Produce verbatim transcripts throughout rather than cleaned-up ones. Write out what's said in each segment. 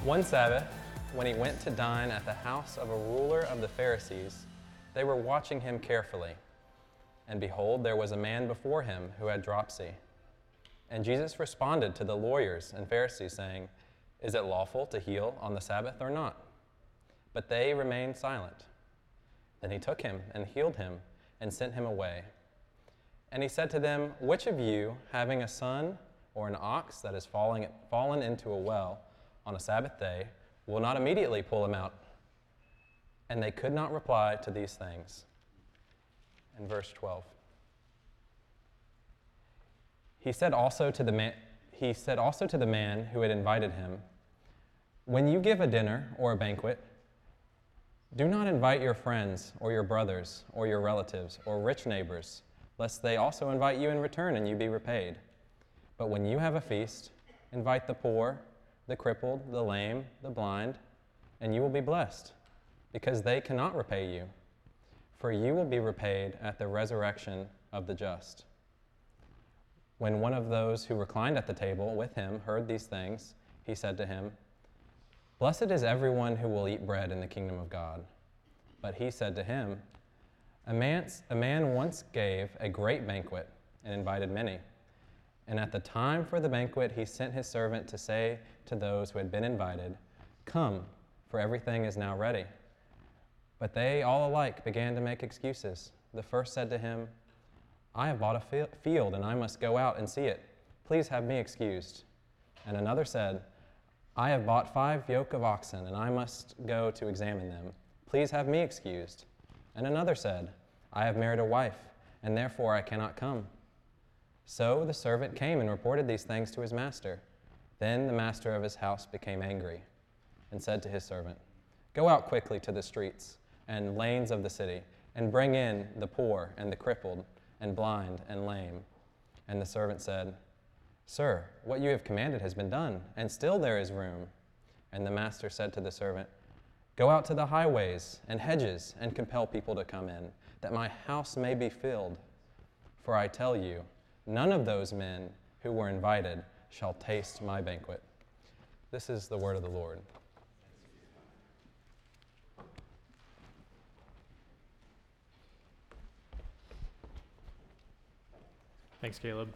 One Sabbath, when he went to dine at the house of a ruler of the Pharisees, they were watching him carefully. And behold, there was a man before him who had dropsy. And Jesus responded to the lawyers and Pharisees, saying, "Is it lawful to heal on the Sabbath or not?" But they remained silent. Then he took him and healed him and sent him away. And he said to them, "Which of you, having a son or an ox that is falling, fallen into a well on a Sabbath day, will not immediately pull him out?" And they could not reply to these things. In verse twelve. He said also to the man, he said also to the man who had invited him, "When you give a dinner or a banquet, do not invite your friends or your brothers or your relatives or rich neighbors, lest they also invite you in return and you be repaid. But when you have a feast, invite the poor, the crippled, the lame, the blind, and you will be blessed, because they cannot repay you, for you will be repaid at the resurrection of the just." When one of those who reclined at the table with him heard these things, he said to him, "Blessed is everyone who will eat bread in the kingdom of God." But he said to him, A man, a man once gave a great banquet and invited many. And at the time for the banquet, he sent his servant to say to those who had been invited, "Come, for everything is now ready." But they all alike began to make excuses. The first said to him, "I have bought a field, and I must go out and see it. Please have me excused." And another said, "I have bought five yoke of oxen, and I must go to examine them. Please have me excused." And another said, "I have married a wife, and therefore I cannot come." So the servant came and reported these things to his master. Then the master of his house became angry and said to his servant, "Go out quickly to the streets and lanes of the city, and bring in the poor and the crippled and blind and lame." And the servant said, "Sir, what you have commanded has been done, and still there is room." And the master said to the servant, "Go out to the highways and hedges and compel people to come in, that my house may be filled. For I tell you, none of those men who were invited shall taste my banquet." This is the word of the Lord. Thanks, Caleb.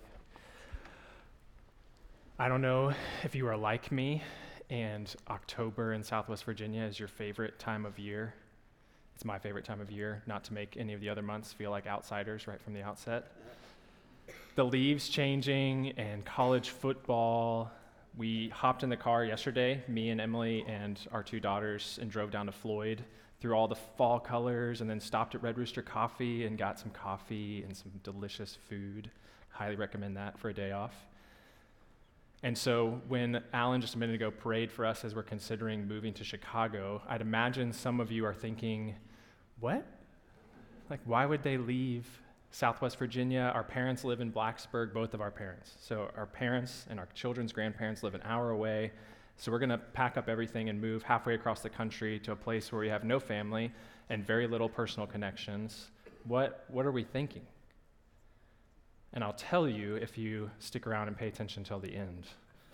I don't know if you are like me and October in Southwest Virginia is your favorite time of year. It's my favorite time of year, not to make any of the other months feel like outsiders right from the outset. The leaves changing and college football. We hopped in the car yesterday, me and Emily and our two daughters, and drove down to Floyd through all the fall colors, and then stopped at Red Rooster Coffee and got some coffee and some delicious food. Highly recommend that for a day off. And so when Alan just a minute ago prayed for us as we're considering moving to Chicago, I'd imagine some of you are thinking, what? Like, why would they leave Southwest Virginia? Our parents live in Blacksburg, both of our parents. So our parents and our children's grandparents live an hour away. So we're going to pack up everything and move halfway across the country to a place where we have no family and very little personal connections. What, what are we thinking? And I'll tell you if you stick around and pay attention till the end.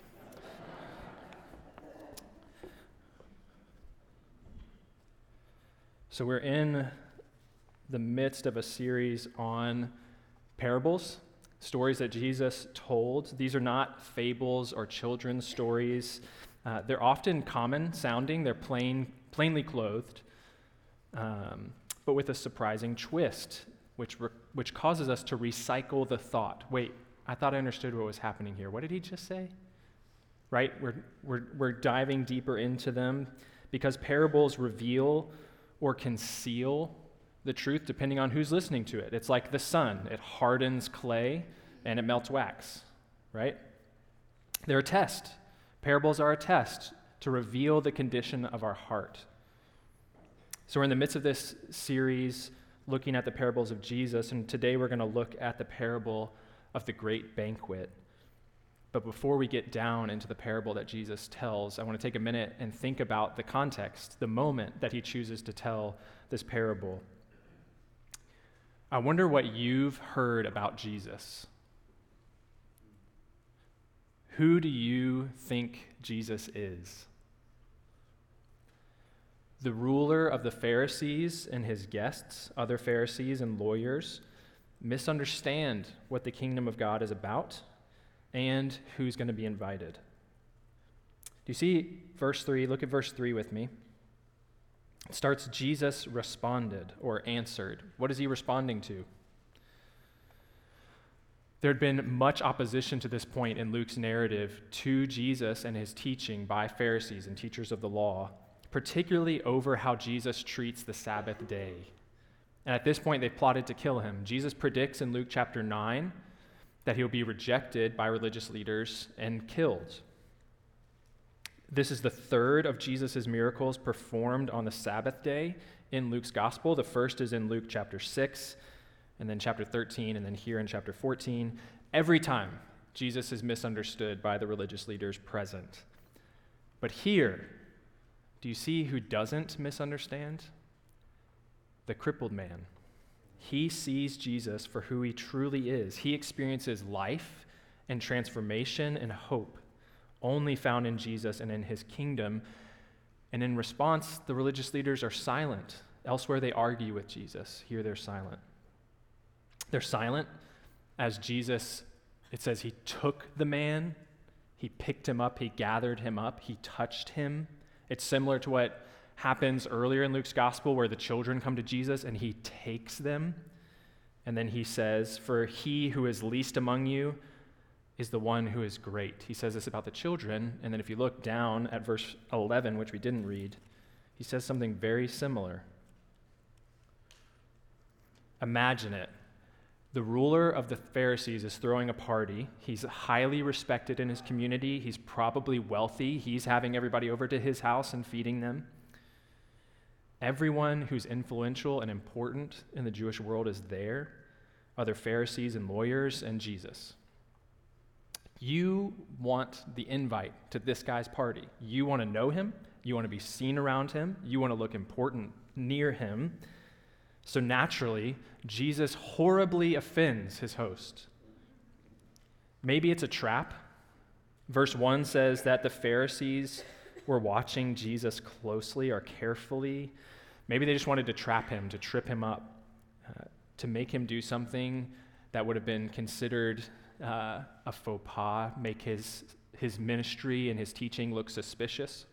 So we're in the midst of a series on parables, stories that Jesus told. These are not fables or children's stories. Uh, they're often common sounding. They're plain, plainly clothed, um, but with a surprising twist, which re- which causes us to recycle the thought. Wait, I thought I understood what was happening here. What did he just say? Right? We're we're we're diving deeper into them because parables reveal or conceal the truth depending on who's listening to it. It's like the sun. It hardens clay and it melts wax, right? They're a test. Parables are a test to reveal the condition of our heart. So we're in the midst of this series looking at the parables of Jesus, and today we're going to look at the parable of the great banquet. But before we get down into the parable that Jesus tells, I want to take a minute and think about the context, the moment that he chooses to tell this parable. I wonder what you've heard about Jesus. Who do you think Jesus is? The ruler of the Pharisees and his guests, other Pharisees and lawyers, misunderstand what the kingdom of God is about and who's going to be invited. Do you see verse three? Look at verse three with me. It starts, Jesus responded or answered. What is he responding to? There had been much opposition to this point in Luke's narrative to Jesus and his teaching by Pharisees and teachers of the law, particularly over how Jesus treats the Sabbath day. And at this point, they plotted to kill him. Jesus predicts in Luke chapter nine that he'll be rejected by religious leaders and killed. This is the third of Jesus' miracles performed on the Sabbath day in Luke's gospel. The first is in Luke chapter six, and then chapter thirteen, and then here in chapter fourteen. Every time, Jesus is misunderstood by the religious leaders present. But here, do you see who doesn't misunderstand? The crippled man. He sees Jesus for who he truly is. He experiences life and transformation and hope only found in Jesus and in his kingdom. And in response, the religious leaders are silent. Elsewhere, they argue with Jesus. Here, they're silent. They're silent as Jesus, it says, he took the man, he picked him up, he gathered him up, he touched him. It's similar to what happens earlier in Luke's gospel where the children come to Jesus and he takes them. And then he says, for he who is least among you is the one who is great. He says this about the children. And then if you look down at verse eleven, which we didn't read, he says something very similar. Imagine it. The ruler of the Pharisees is throwing a party. He's highly respected in his community. He's probably wealthy. He's having everybody over to his house and feeding them. Everyone who's influential and important in the Jewish world is there. Other Pharisees and lawyers and Jesus. You want the invite to this guy's party. You want to know him. You want to be seen around him. You want to look important near him. So naturally, Jesus horribly offends his host. Maybe it's a trap. Verse one says that the Pharisees were watching Jesus closely or carefully. Maybe they just wanted to trap him, to trip him up, uh, to make him do something that would have been considered uh, a faux pas, make his, his ministry and his teaching look suspicious.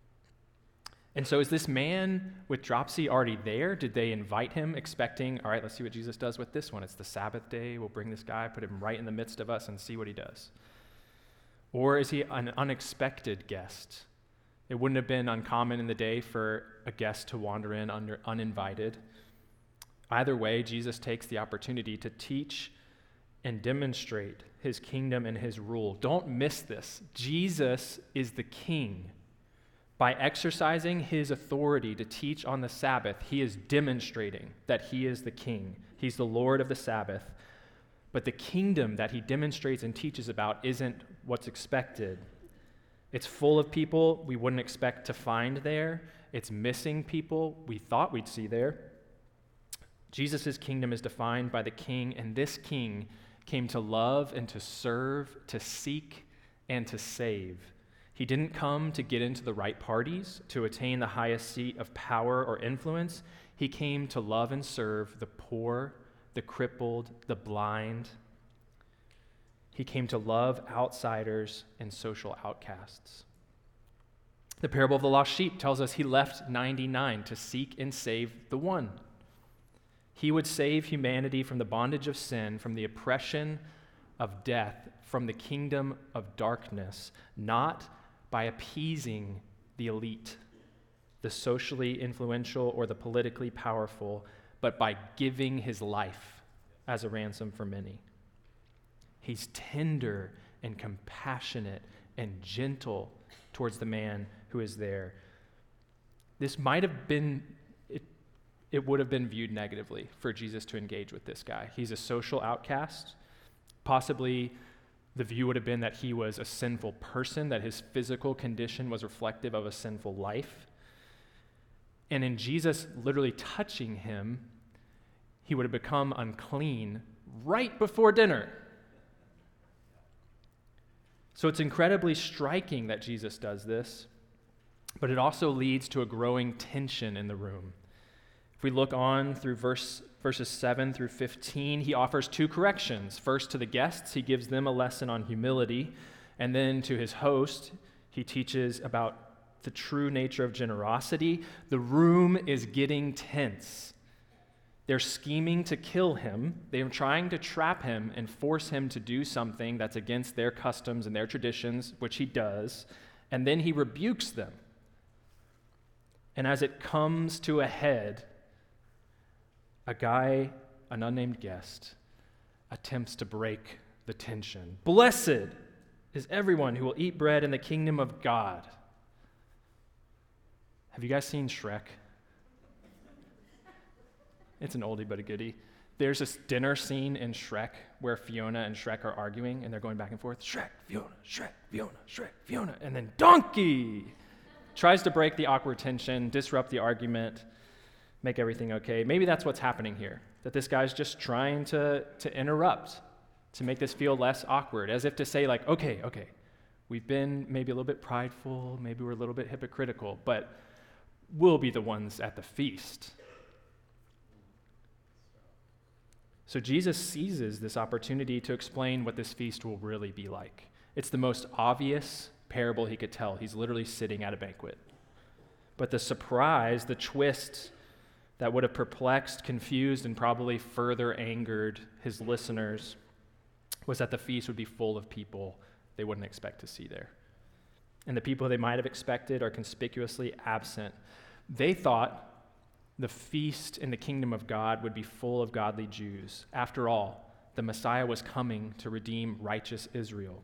And so is this man with dropsy already there? Did they invite him expecting, all right, let's see what Jesus does with this one. It's the Sabbath day. We'll bring this guy, put him right in the midst of us and see what he does. Or is he an unexpected guest? It wouldn't have been uncommon in the day for a guest to wander in under, uninvited. Either way, Jesus takes the opportunity to teach and demonstrate his kingdom and his rule. Don't miss this. Jesus is the king. By exercising his authority to teach on the Sabbath, he is demonstrating that he is the king. He's the Lord of the Sabbath. But the kingdom that he demonstrates and teaches about isn't what's expected. It's full of people we wouldn't expect to find there. It's missing people we thought we'd see there. Jesus' kingdom is defined by the king, and this king came to love and to serve, to seek and to save. He didn't come to get into the right parties, to attain the highest seat of power or influence. He came to love and serve the poor, the crippled, the blind. He came to love outsiders and social outcasts. The parable of the lost sheep tells us he left ninety-nine to seek and save the one. He would save humanity from the bondage of sin, from the oppression of death, from the kingdom of darkness, not by appeasing the elite, the socially influential, or the politically powerful, but by giving his life as a ransom for many. He's tender and compassionate and gentle towards the man who is there. This might have been, it, it would have been viewed negatively for Jesus to engage with this guy. He's a social outcast. Possibly the view would have been that he was a sinful person, that his physical condition was reflective of a sinful life. And in Jesus literally touching him, he would have become unclean right before dinner. So it's incredibly striking that Jesus does this. but it also leads to a growing tension in the room. If we look on through verse, verses seven through fifteen, he offers two corrections. First, to the guests, he gives them a lesson on humility, and then to his host, he teaches about the true nature of generosity. The room is getting tense. They're scheming to kill him. They're trying to trap him and force him to do something that's against their customs and their traditions, which he does, and then he rebukes them. And as it comes to a head, a guy, an unnamed guest, attempts to break the tension. Blessed is everyone who will eat bread in the kingdom of God. Have you guys seen Shrek? It's an oldie but a goodie. There's this dinner scene in Shrek where Fiona and Shrek are arguing and they're going back and forth. Shrek, Fiona, Shrek, Fiona, Shrek, Fiona. And then Donkey tries to break the awkward tension, disrupt the argument, make everything okay. Maybe that's what's happening here, that this guy's just trying to, to interrupt, to make this feel less awkward, as if to say like, okay, okay, we've been maybe a little bit prideful, maybe we're a little bit hypocritical, but we'll be the ones at the feast. So Jesus seizes this opportunity to explain what this feast will really be like. It's the most obvious parable he could tell. He's literally sitting at a banquet. But the surprise, the twist that would have perplexed, confused, and probably further angered his listeners was that the feast would be full of people they wouldn't expect to see there. And the people they might have expected are conspicuously absent. They thought the feast in the kingdom of God would be full of godly Jews. After all, the Messiah was coming to redeem righteous Israel.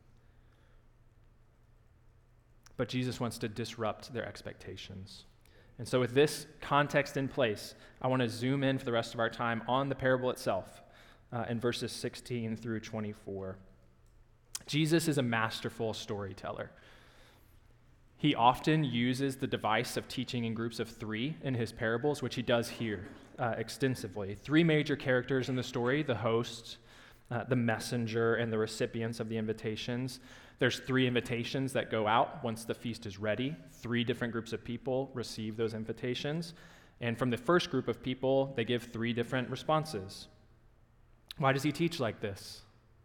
But Jesus wants to disrupt their expectations. And so with this context in place, I want to zoom in for the rest of our time on the parable itself uh, in verses sixteen through twenty-four. Jesus is a masterful storyteller. He often uses the device of teaching in groups of three in his parables, which he does here uh, extensively. Three major characters in the story: the host, uh, the messenger, and the recipients of the invitations. There's three invitations that go out once the feast is ready. Three different groups of people receive those invitations. And from the first group of people, they give three different responses. Why does he teach like this?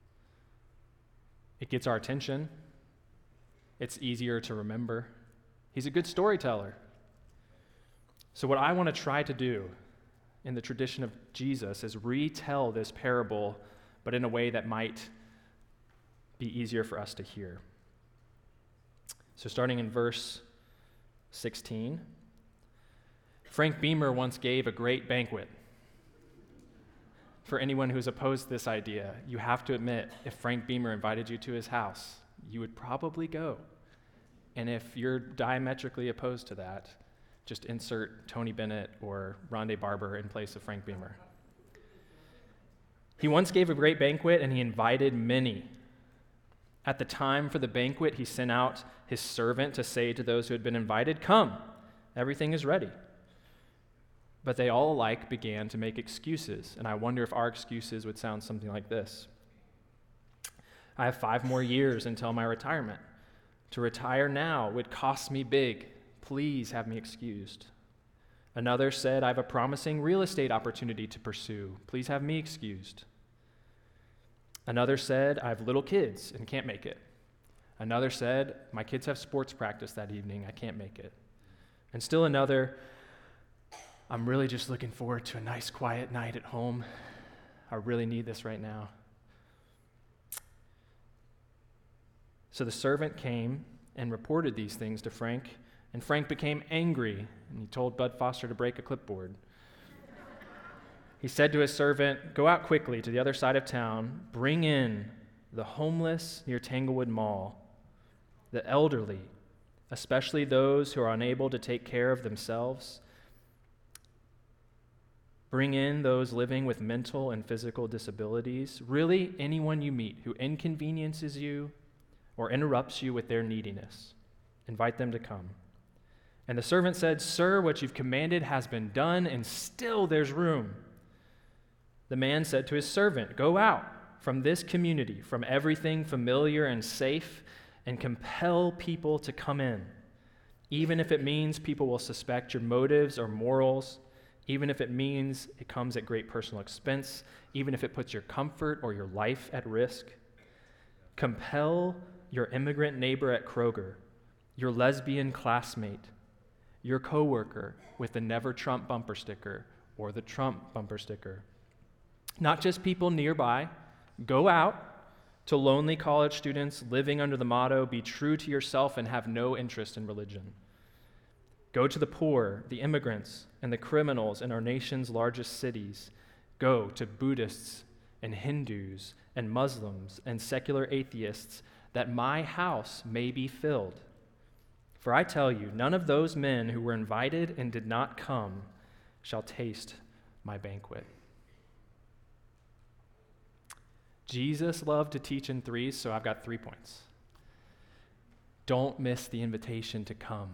It gets our attention. It's easier to remember. He's a good storyteller. So what I want to try to do in the tradition of Jesus is retell this parable, but in a way that might be easier for us to hear. So starting in verse sixteen, Frank Beamer once gave a great banquet. For anyone who's opposed to this idea, you have to admit, if Frank Beamer invited you to his house, you would probably go. And if you're diametrically opposed to that, just insert Tony Bennett or Rondé Barber in place of Frank Beamer. He once gave a great banquet and he invited many. At the time for the banquet, he sent out his servant to say to those who had been invited, "Come, everything is ready." But they all alike began to make excuses, and I wonder if our excuses would sound something like this. I have five more years until my retirement. To retire now would cost me big. Please have me excused. Another said, I have a promising real estate opportunity to pursue. Please have me excused. Another said, I have little kids and can't make it. Another said, my kids have sports practice that evening. I can't make it. And still another, I'm really just looking forward to a nice quiet night at home. I really need this right now. So the servant came and reported these things to Frank, and Frank became angry, and he told Bud Foster to break a clipboard. He said to his servant, go out quickly to the other side of town, bring in the homeless near Tanglewood Mall, the elderly, especially those who are unable to take care of themselves. Bring in those living with mental and physical disabilities, really anyone you meet who inconveniences you or interrupts you with their neediness. Invite them to come. And the servant said, Sir, what you've commanded has been done, and still there's room. The man said to his servant, Go out from this community, from everything familiar and safe, and compel people to come in. even if it means people will suspect your motives or morals, even if it means it comes at great personal expense, even if it puts your comfort or your life at risk. Compel your immigrant neighbor at Kroger, your lesbian classmate, your coworker with the Never Trump bumper sticker or the Trump bumper sticker. Not just people nearby. Go out to lonely college students living under the motto, be true to yourself and have no interest in religion. Go to the poor, the immigrants, and the criminals in our nation's largest cities. Go to Buddhists and Hindus and Muslims and secular atheists, that my house may be filled. For I tell you, none of those men who were invited and did not come shall taste my banquet. Jesus loved to teach in threes, so I've got three points. Don't miss the invitation to come.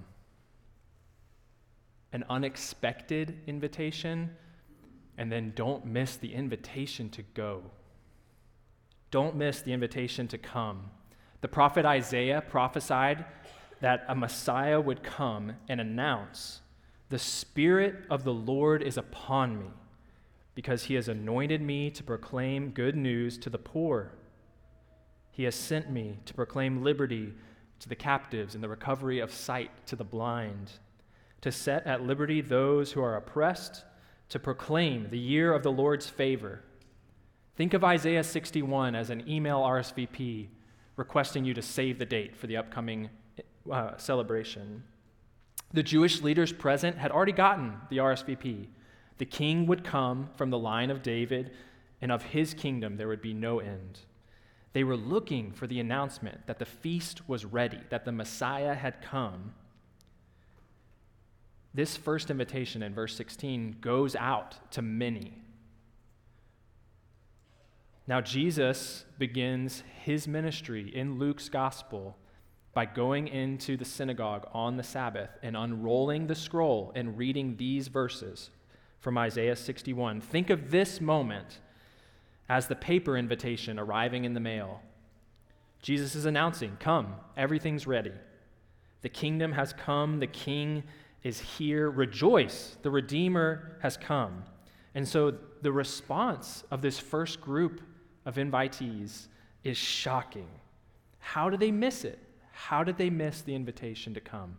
An unexpected invitation, and then don't miss the invitation to go. Don't miss the invitation to come. The prophet Isaiah prophesied that a Messiah would come and announce, "The Spirit of the Lord is upon me, because he has anointed me to proclaim good news to the poor. He has sent me to proclaim liberty to the captives and the recovery of sight to the blind, to set at liberty those who are oppressed, to proclaim the year of the Lord's favor." Think of Isaiah sixty-one as an email R S V P requesting you to save the date for the upcoming uh, celebration. The Jewish leaders present had already gotten the R S V P. The king would come from the line of David, and of his kingdom there would be no end. They were looking for the announcement that the feast was ready, that the Messiah had come. This first invitation in verse sixteen goes out to many. Now, Jesus begins his ministry in Luke's gospel by going into the synagogue on the Sabbath and unrolling the scroll and reading these verses from Isaiah sixty-one. Think of this moment as the paper invitation arriving in the mail. Jesus is announcing, "Come, everything's ready. The kingdom has come, the king is here. Rejoice, the Redeemer has come." And so the response of this first group of invitees is shocking. How did they miss it? How did they miss the invitation to come?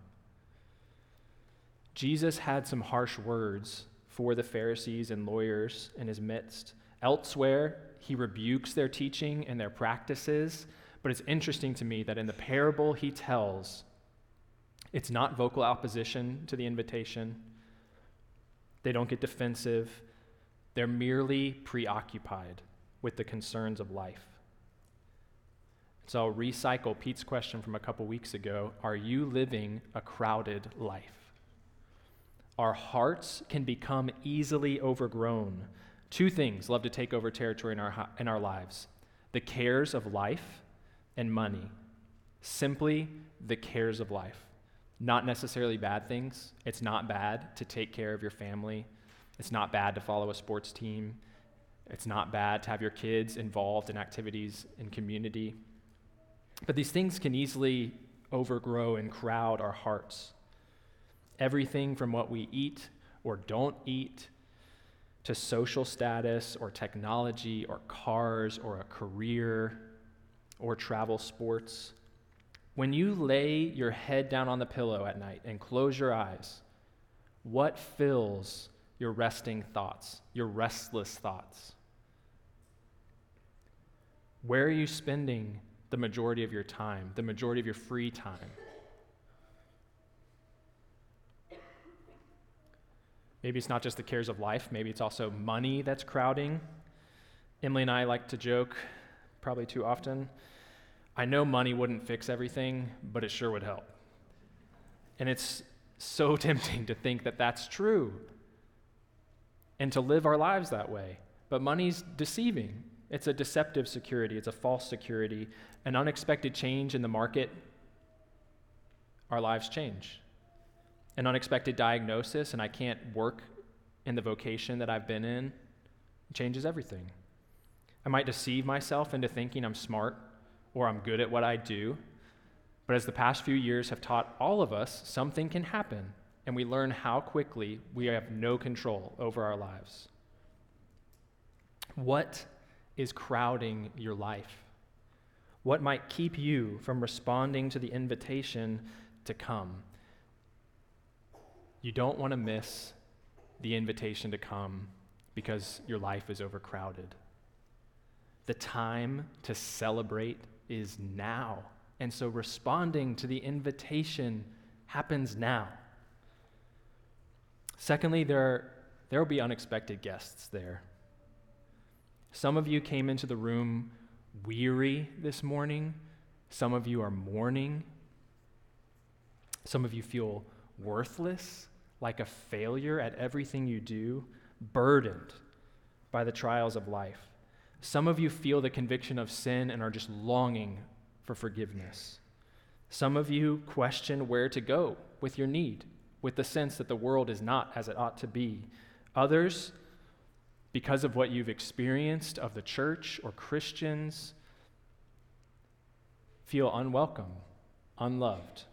Jesus had some harsh words for the Pharisees and lawyers in his midst. Elsewhere, he rebukes their teaching and their practices, but it's interesting to me that in the parable he tells, it's not vocal opposition to the invitation. They don't get defensive. They're merely preoccupied with the concerns of life. So I'll recycle Pete's question from a couple weeks ago. Are you living a crowded life? Our hearts can become easily overgrown. Two things love to take over territory in our, in our lives: the cares of life and money. Simply the cares of life. Not necessarily bad things. It's not bad to take care of your family. It's not bad to follow a sports team. It's not bad to have your kids involved in activities in community. But these things can easily overgrow and crowd our hearts. Everything from what we eat or don't eat, to social status or technology or cars or a career or travel sports. When you lay your head down on the pillow at night and close your eyes, what fills your resting thoughts, your restless thoughts? Where are you spending the majority of your time, the majority of your free time? Maybe it's not just the cares of life, maybe it's also money that's crowding. Emily and I like to joke, probably too often, I know money wouldn't fix everything, but it sure would help. And it's so tempting to think that that's true and to live our lives that way. But money's deceiving. It's a deceptive security. It's a false security. An unexpected change in the market, our lives change. An unexpected diagnosis, and I can't work in the vocation that I've been in, changes everything. I might deceive myself into thinking I'm smart or I'm good at what I do, But as the past few years have taught all of us, something can happen, and we learn how quickly we have no control over our lives. What is crowding your life? What might keep you from responding to the invitation to come? You don't want to miss the invitation to come because your life is overcrowded. The time to celebrate is now. And so responding to the invitation happens now. Secondly, there, there will be unexpected guests there. Some of you came into the room weary this morning. Some of you are mourning. Some of you feel worthless, like a failure at everything you do, burdened by the trials of life. Some of you feel the conviction of sin and are just longing for forgiveness. Some of you question where to go with your need, with the sense that the world is not as it ought to be. Others, because of what you've experienced of the church or Christians, feel unwelcome, unloved.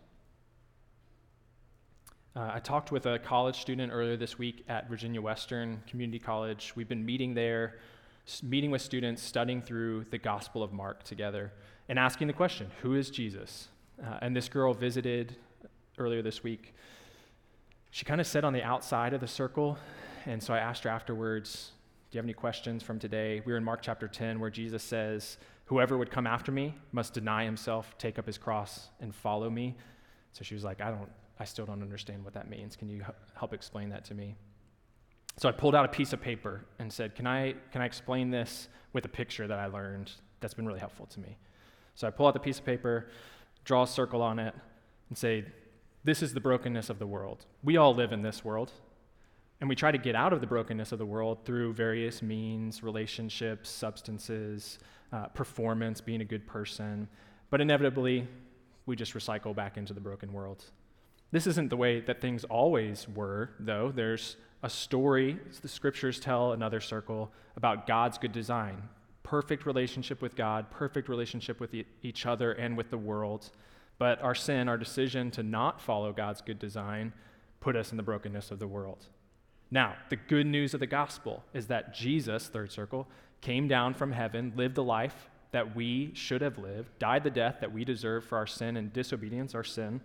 Uh, I talked with a college student earlier this week at Virginia Western Community College. We've been meeting there, meeting with students, studying through the Gospel of Mark together, and asking the question, who is Jesus? Uh, and this girl visited earlier this week. She kind of sat on the outside of the circle, and so I asked her afterwards, do you have any questions from today? We were in Mark chapter ten, where Jesus says, whoever would come after me must deny himself, take up his cross, and follow me. So she was like, I don't, I still don't understand what that means. Can you help explain that to me? So I pulled out a piece of paper and said, can I, can I explain this with a picture that I learned that's been really helpful to me? So I pull out the piece of paper, draw a circle on it, and say, this is the brokenness of the world. We all live in this world, and we try to get out of the brokenness of the world through various means, relationships, substances, uh, performance, being a good person, but inevitably, we just recycle back into the broken world. This isn't the way that things always were, though. There's a story, the scriptures tell, another circle, about God's good design. Perfect relationship with God, perfect relationship with e- each other and with the world. But our sin, our decision to not follow God's good design, put us in the brokenness of the world. Now, the good news of the gospel is that Jesus, third circle, came down from heaven, lived the life that we should have lived, died the death that we deserve for our sin and disobedience, our sin,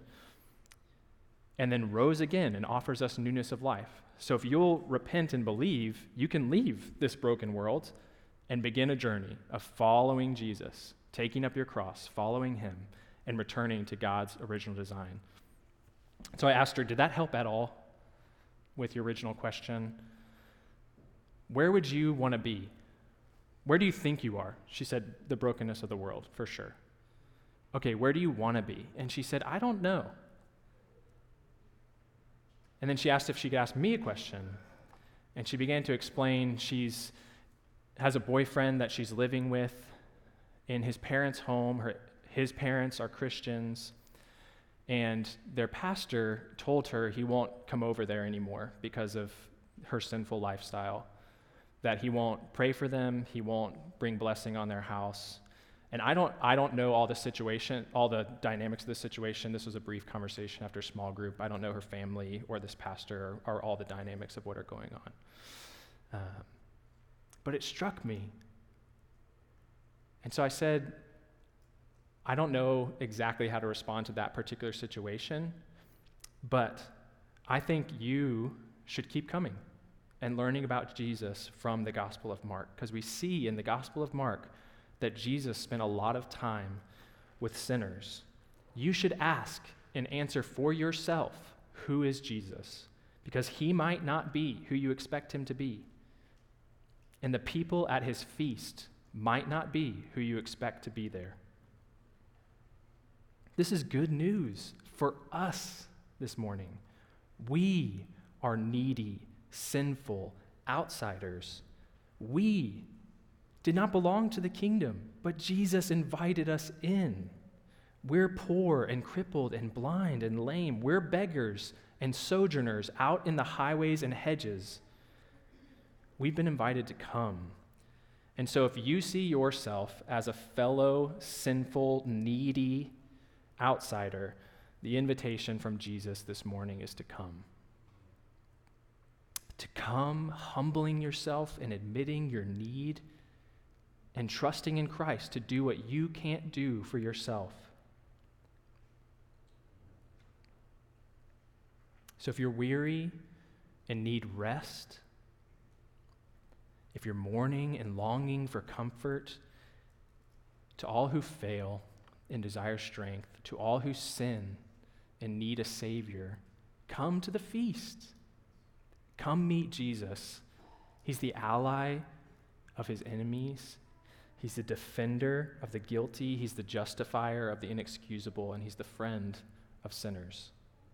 and then rose again and offers us newness of life. So if you'll repent and believe, you can leave this broken world and begin a journey of following Jesus, taking up your cross, following him, and returning to God's original design. So I asked her, did that help at all with your original question? Where would you want to be? Where do you think you are? She said, the brokenness of the world, for sure. Okay, where do you want to be? And she said, I don't know. And then she asked if she could ask me a question. And she began to explain she's has a boyfriend that she's living with in his parents' home. Her, his parents are Christians. And their pastor told her he won't come over there anymore because of her sinful lifestyle, that he won't pray for them, he won't bring blessing on their house. And I don't I don't know all the situation, all the dynamics of this situation. This was a brief conversation after a small group. I don't know her family or this pastor or, or all the dynamics of what are going on. Uh, but it struck me. And so I said, I don't know exactly how to respond to that particular situation, but I think you should keep coming and learning about Jesus from the Gospel of Mark, because we see in the Gospel of Mark that Jesus spent a lot of time with sinners. You should ask and answer for yourself, who is Jesus? Because he might not be who you expect him to be. And the people at his feast might not be who you expect to be there. This is good news for us this morning. We are needy, sinful outsiders. We did not belong to the kingdom, but Jesus invited us in. We're poor and crippled and blind and lame. We're beggars and sojourners out in the highways and hedges. We've been invited to come. And so if you see yourself as a fellow sinful, needy outsider, the invitation from Jesus this morning is to come. To come humbling yourself and admitting your need and trusting in Christ to do what you can't do for yourself. So if you're weary and need rest, if you're mourning and longing for comfort, to all who fail and desire strength, to all who sin and need a Savior, come to the feast. Come meet Jesus. He's the ally of his enemies. He's the defender of the guilty. He's the justifier of the inexcusable, and he's the friend of sinners.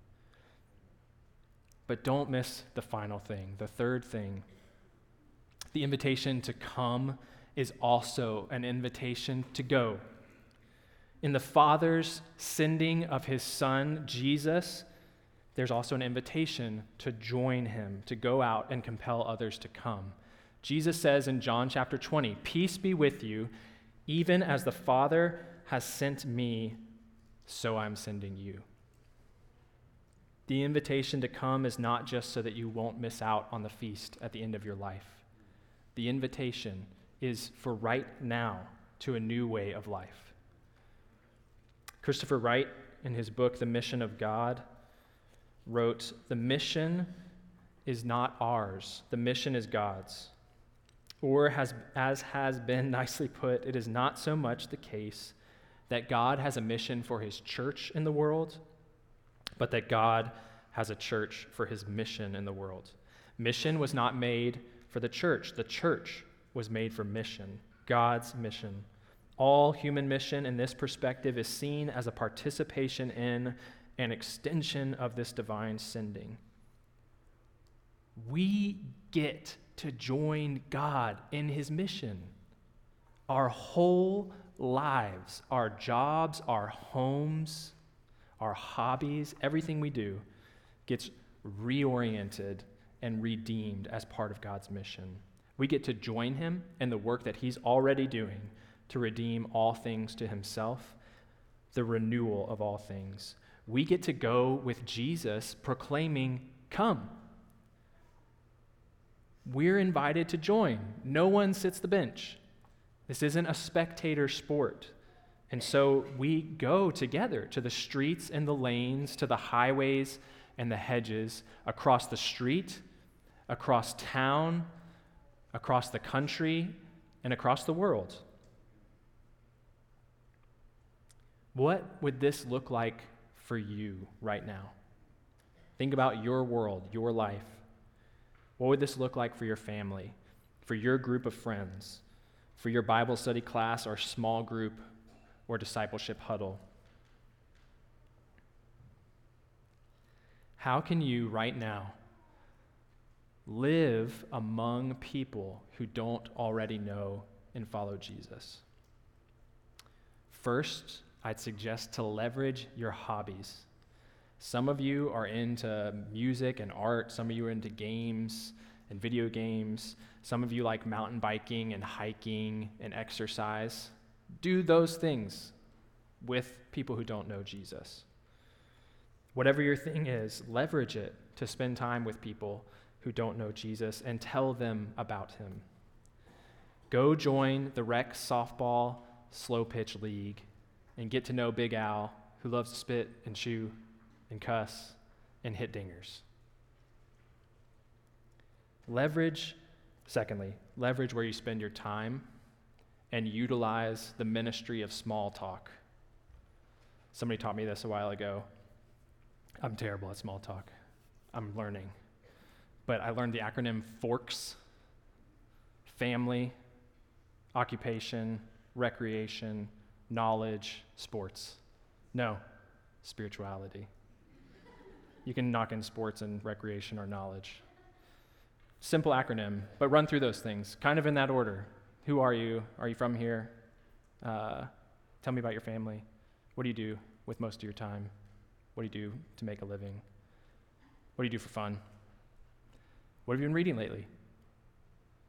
But don't miss the final thing, the third thing. The invitation to come is also an invitation to go. In the Father's sending of his Son, Jesus, there's also an invitation to join him, to go out and compel others to come. Jesus says in John chapter twenty, "Peace be with you, even as the Father has sent me, so I'm sending you." The invitation to come is not just so that you won't miss out on the feast at the end of your life. The invitation is for right now to a new way of life. Christopher Wright, in his book, The Mission of God, wrote, "The mission is not ours. The mission is God's. Or, has, as has been nicely put, it is not so much the case that God has a mission for his church in the world, but that God has a church for his mission in the world. Mission was not made for the church. The church was made for mission, God's mission. All human mission in this perspective is seen as a participation in an extension of this divine sending. We get to join God in his mission. Our whole lives, our jobs, our homes, our hobbies, everything we do gets reoriented and redeemed as part of God's mission. We get to join him in the work that he's already doing to redeem all things to himself, the renewal of all things. We get to go with Jesus proclaiming, "Come." We're invited to join. No one sits the bench. This isn't a spectator sport. And so we go together to the streets and the lanes, to the highways and the hedges, across the street, across town, across the country, and across the world. What would this look like for you right now? Think about your world, your life. What would this look like for your family, for your group of friends, for your Bible study class or small group or discipleship huddle? How can you right now live among people who don't already know and follow Jesus? First, I'd suggest to leverage your hobbies. Some of you are into music and art. Some of you are into games and video games. Some of you like mountain biking and hiking and exercise. Do those things with people who don't know Jesus. Whatever your thing is, leverage it to spend time with people who don't know Jesus and tell them about him. Go join the rec softball slow pitch league and get to know Big Al, who loves to spit and chew and cuss and hit dingers. Leverage, secondly, leverage where you spend your time and utilize the ministry of small talk. Somebody taught me this a while ago. I'm terrible at small talk. I'm learning. But I learned the acronym FORKS: family, occupation, recreation, knowledge, sports. No, spirituality. You can knock in sports and recreation or knowledge. Simple acronym, but run through those things, kind of in that order. Who are you? Are you from here? Uh, tell me about your family. What do you do with most of your time? What do you do to make a living? What do you do for fun? What have you been reading lately?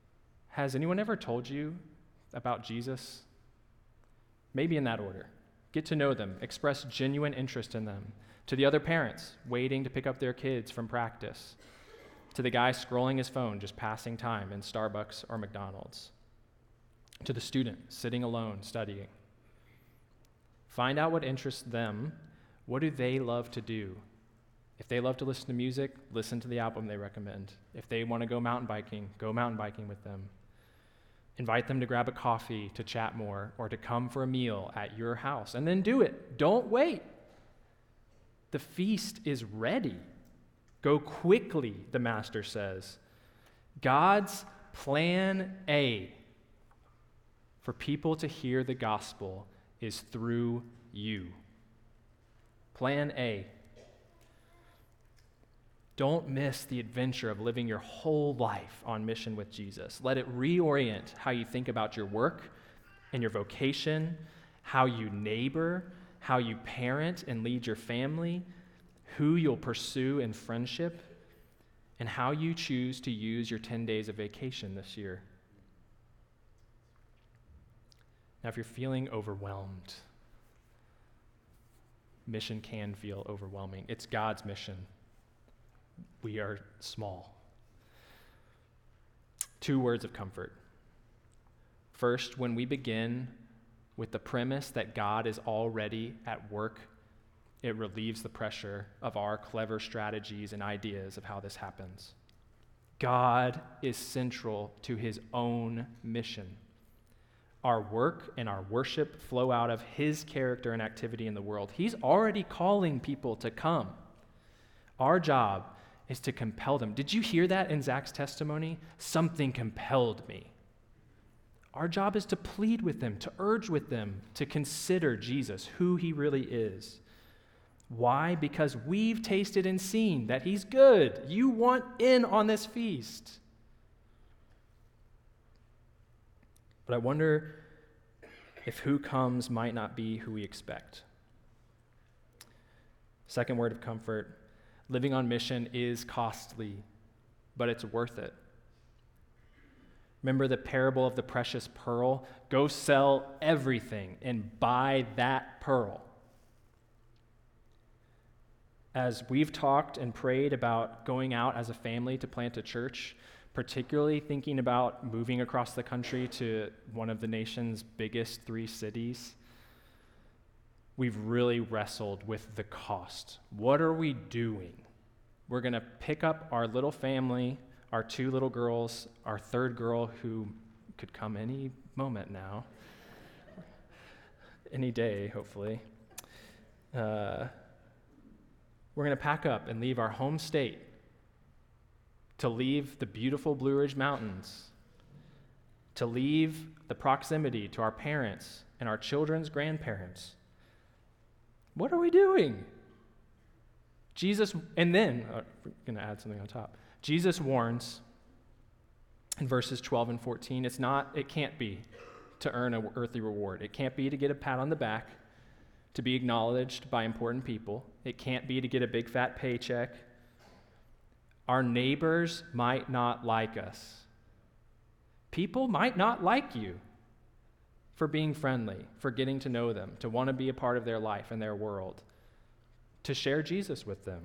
Has anyone ever told you about Jesus? Maybe in that order. Get to know them. Express genuine interest in them. To the other parents waiting to pick up their kids from practice. To the guy scrolling his phone, just passing time in Starbucks or McDonald's. To the student sitting alone studying. Find out what interests them. What do they love to do? If they love to listen to music, listen to the album they recommend. If they want to go mountain biking, go mountain biking with them. Invite them to grab a coffee to chat more or to come for a meal at your house, and then do it. Don't wait. The feast is ready. Go quickly, the master says. God's plan A for people to hear the gospel is through you. Plan A. Don't miss the adventure of living your whole life on mission with Jesus. Let it reorient how you think about your work and your vocation, how you neighbor, how you parent and lead your family, who you'll pursue in friendship, and how you choose to use your ten days of vacation this year. Now, if you're feeling overwhelmed, mission can feel overwhelming. It's God's mission. We are small. Two words of comfort. First, when we begin with the premise that God is already at work, it relieves the pressure of our clever strategies and ideas of how this happens. God is central to his own mission. Our work and our worship flow out of his character and activity in the world. He's already calling people to come. Our job is to compel them. Did you hear that in Zach's testimony? Something compelled me. Our job is to plead with them, to urge with them, to consider Jesus, who he really is. Why? Because we've tasted and seen that he's good. You want in on this feast. But I wonder if who comes might not be who we expect. Second word of comfort. Living on mission is costly, but it's worth it. Remember the parable of the precious pearl? Go sell everything and buy that pearl. As we've talked and prayed about going out as a family to plant a church, particularly thinking about moving across the country to one of the nation's biggest three cities, we've really wrestled with the cost. What are we doing? We're going to pick up our little family, our two little girls, our third girl who could come any moment now, any day, hopefully. Uh, we're going to pack up and leave our home state to leave the beautiful Blue Ridge Mountains, to leave the proximity to our parents and our children's grandparents. What are we doing? Jesus, and then, uh, we're going to add something on top. Jesus warns in verses twelve and fourteen, it's not, it can't be to earn an earthly reward. It can't be to get a pat on the back, to be acknowledged by important people. It can't be to get a big fat paycheck. Our neighbors might not like us. People might not like you for being friendly, for getting to know them, to want to be a part of their life and their world, to share Jesus with them.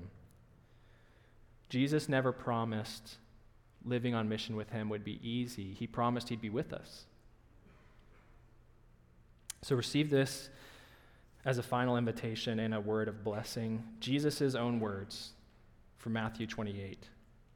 Jesus never promised living on mission with him would be easy. He promised he'd be with us. So receive this as a final invitation and a word of blessing. Jesus' own words from Matthew twenty-eight.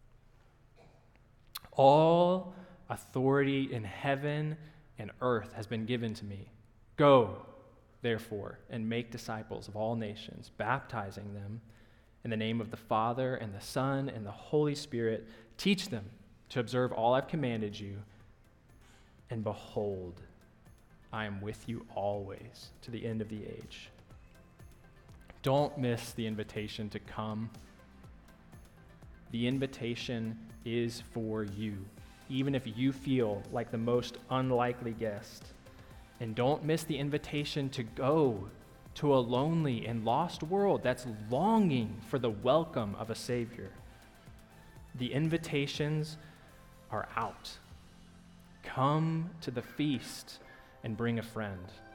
All authority in heaven and earth has been given to me. Go, therefore, and make disciples of all nations, baptizing them in the name of the Father and the Son and the Holy Spirit. Teach them to observe all I've commanded you. And behold, I am with you always to the end of the age. Don't miss the invitation to come. The invitation is for you, even if you feel like the most unlikely guest. And don't miss the invitation to go to a lonely and lost world that's longing for the welcome of a Savior. The invitations are out. Come to the feast and bring a friend.